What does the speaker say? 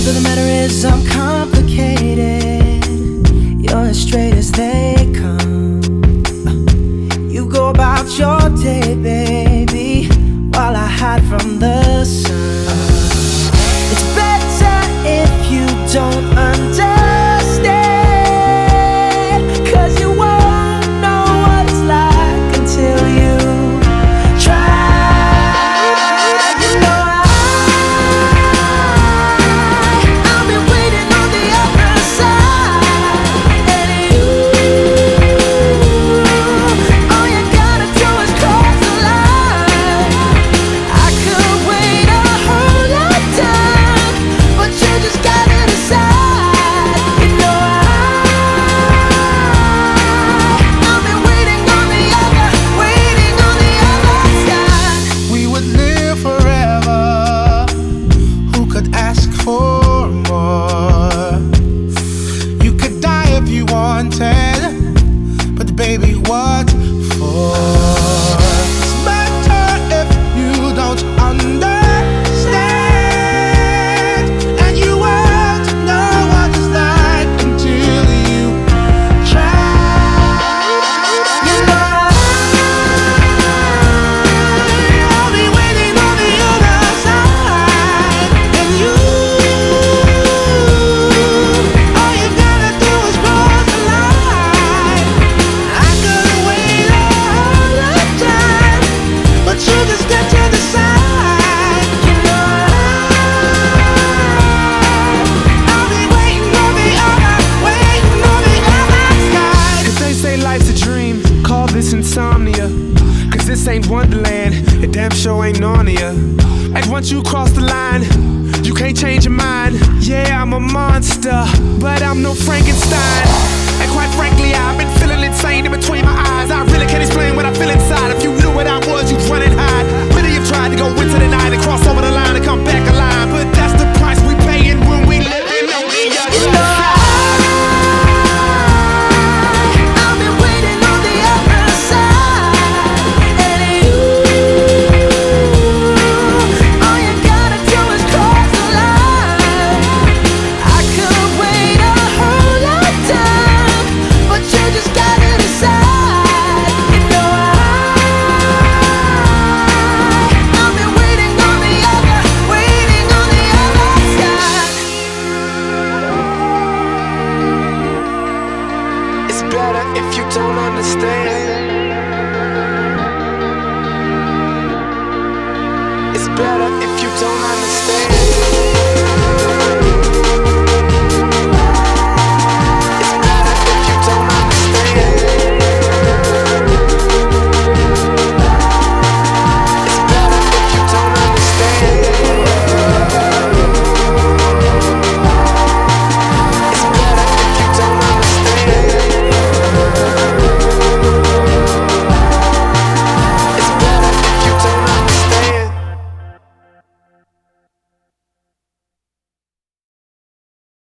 of the matter is I'm complicated. You're as straight as they come. You go about your day, baby, while I hide from the sun. It's better if you don't understand, 'cause you won't know what it's like until you try. You know I've been waiting on the other side, and you, all you gotta do is cross the line. I could wait a whole lifetime, but you just gotta decide. You know I've been waiting on the other side. We would live forever. Who could ask for more? You could die if you wanted, but baby, what for? It's better if you don't understand, and you won't know what it's like until you try. You know I'll be waiting on the other side, and you, all you gotta do is cross the line. I could wait a whole lifetime, but you just got to decide. You know I'll be waiting on the other side. If they say life's a dream, call this insomnia. 'Cause this ain't Wonderland, it damn sure ain't Narnia. Like once you cross the line, you can't change your mind. Yeah, I'm a monster, but I'm no Frankenstein. And quite frankly, I've been feeling insane in between my eyes. I really can't explain what I feel inside. If you knew what I was, you'd run and hide. Many have tried to go into the night and cross over the line and come back alive, but that's the price we paying when we living on the other side. I've been waiting on the other side, and you, all you gotta do is cross the line. I could wait a whole lifetime, but you just gotta decide. You know I've been waiting on the other side. It's better if you don't understand. It's better if you don't understand.